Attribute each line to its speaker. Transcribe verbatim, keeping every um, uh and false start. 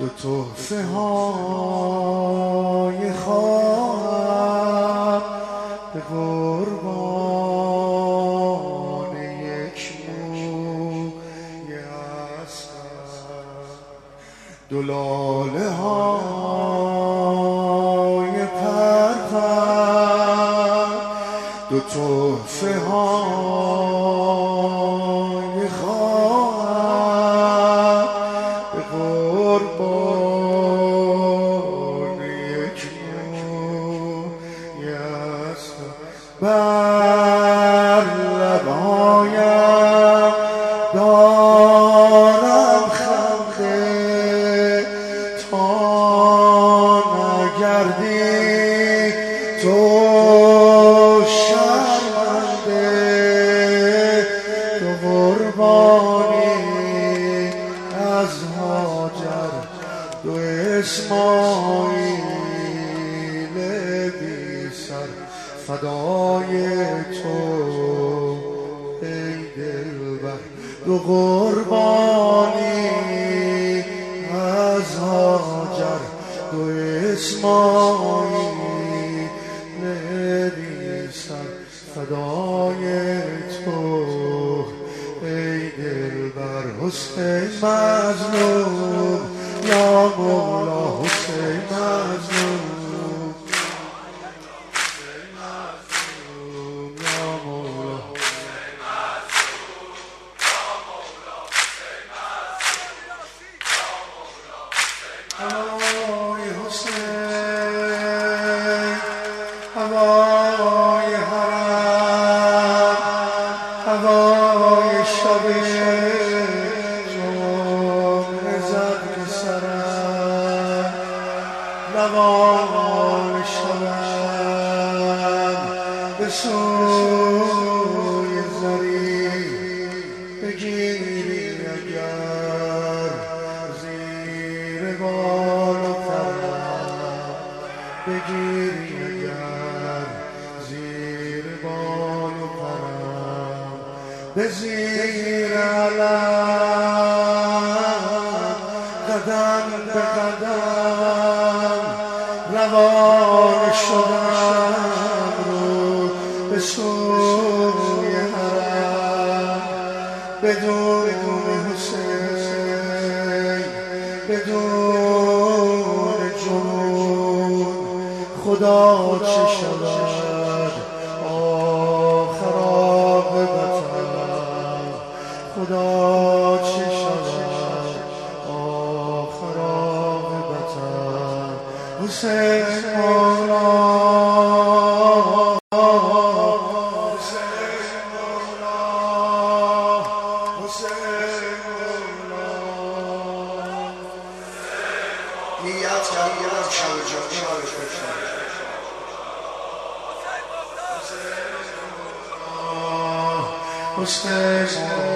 Speaker 1: تحفه های خواهم به قربان یک موی اسقر، دو لاله های پرپر، دو تحفه های خواهم به قربان یک موی اسقر. بر لبهایم دارم خنده تا نگردی تو شرمنده، تو قربانی از هاجر، دو اسماعیل بی سر، فدای تو ای دلبر، دو قربانی از هاجر، دو اسماعیل بی سر، فدای تو ای دلبر. حسین مظلوم یا مولا، حسین مظلوم هوای حسین، هوای حرم، هوای شب جمعه زد به سرم، روان شوم به سوی زری، بگیری اگر زیر بال و پرم، بگیری اگر زیر بال و پرم، به زیر علم قدم به قدم روان شدم رو به سوی حرم، بدون حسین بدون جنون خدا چه شود آخر عاقبتم، خدا چه شود آخر عاقبتم. حسین مولا، حسین مولا، حسین مولا. نیت کردیم از شب جمعه برش بکنیم. حسین مولا، حسین مولا.